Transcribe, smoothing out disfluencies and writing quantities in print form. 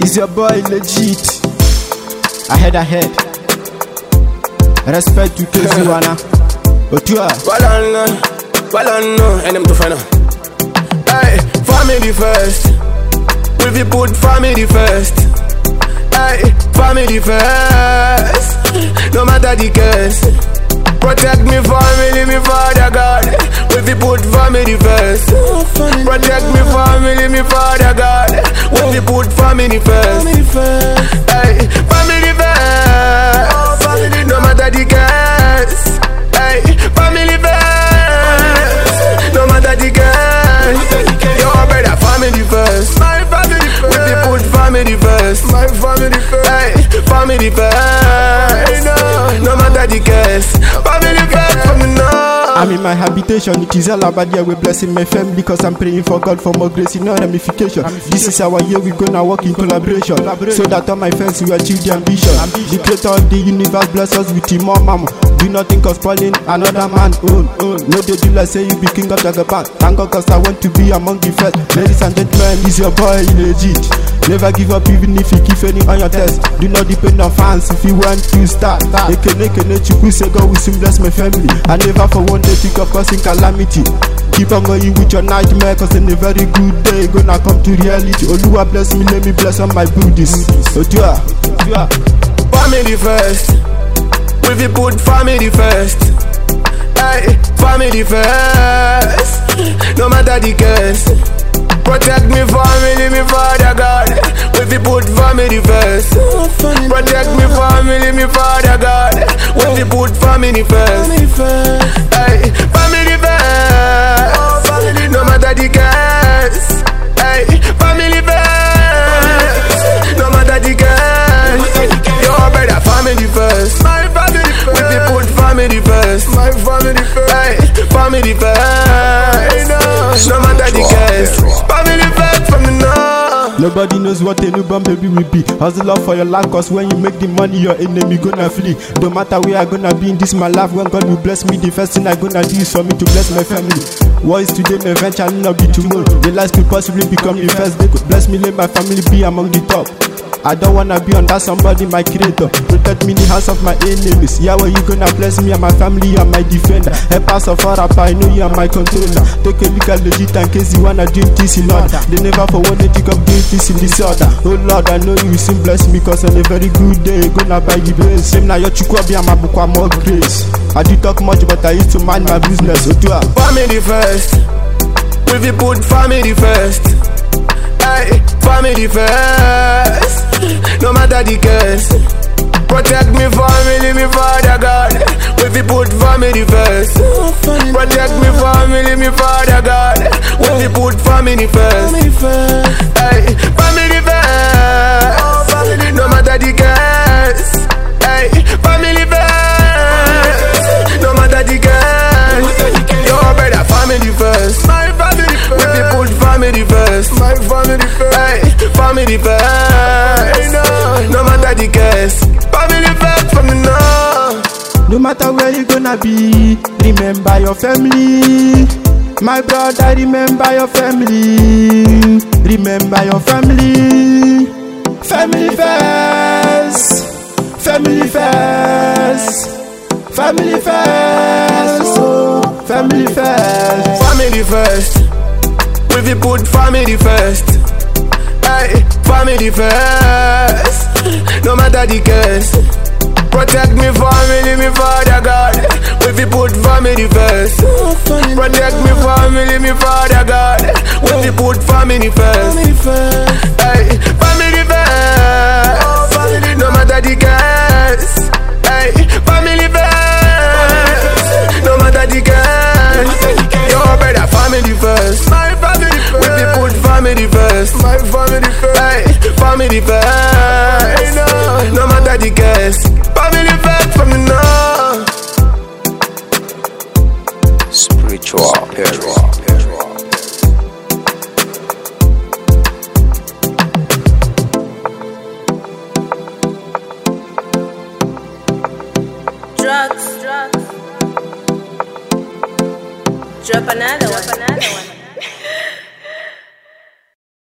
Is your boy legit? Ahead. Respect to Keziwana. Otua. Well, and them to find out. Hey, family first. We be put family first. Hey, family first. No matter the case. Protect me family, me father God. We be put family first. Protect me family, me father God. We be put family first. Hey, family first. No matter the case. Hey, family first. No matter the case. Your brother family first. My family first. We be put family first. My family first. Hey, family first. No matter the case. Family first for me now. I'm in my habitation, it is all about the way blessing my family, because I'm praying for God for more grace in no ramification. This is our year, we're gonna work in collaboration, so that all my friends will achieve the ambition. The creator of the universe bless us with him, more mama. Do not think of spoiling another man own. No, they do like say you be king of Jagaban. Thank God cause I want to be among the first. Ladies and gentlemen, is your boy legit. Never give up even if you keep failing on your test. Do not depend on fans if you want to start. Ekene chukwu say God will soon bless my family. I never for one day think of causing calamity. Keep on going with your nightmare, cause in a very good day gonna come to reality. Oluwa bless me, let me bless all my Buddhists. Otua. Family first. We be put family first. Hey, family first. No matter the case. Protect me family, me father God. We be put family first. Protect me family, me father God. We be put family first. Hey, family first. No matter the case. Hey, family first. No matter the case. Your brother family first. My family first. We be put family first. My family first. Hey, family first. No matter the case. Nobody knows what a newborn baby will be. Hustle up for your life, cause when you make the money, your enemy gonna flee. No matter where I gonna be in this my life, when God will bless me, the first thing I gonna do is for me to bless my family. What is today may eventually not be tomorrow. The life could possibly become the first. They could bless me, let my family be among the top. I don't wanna be under somebody, my creator. Protect me in the hands of my enemies. Yahweh, you gonna bless me and my family, you are my defender. Help us of our rapper, I know you are my controller. Take a look at legit in case you wanna do this in order. They never for one day think of doing this in disorder. Oh Lord, I know you will soon bless me, cause on a very good day, you gonna buy the grace. Same now your chukwabi and my bukwa more grace. I do talk much, but I used to mind my business. Otua. Family first. We be put family first. Hey, family first. No matter the case. Protect me family, me father God. We be put family first. Protect me family, me father God. We be put family first. Hey, family first. No matter the case. Hey, family first. No matter the case. Your brother family first. My family first. We be put family first. My family first. Hey, family first. No matter the case. Family first from the north. No matter where you gonna be, remember your family. My brother, remember your family. Remember your family. Family first. Family first. Family first. Oh, family first. Family first. We be put family first. Hey, family first. No matter the case. Protect me family, me father God. We be put family first. Protect me family, me father God. We be put family first. Hey, family first. No matter the case. Hey, family first. No matter the case. Your brother family first. My family first. We be put family first. My family first. Hey, family first. No matter the case. Family first from the north. Spiritual peril. Drugs. Drop another one.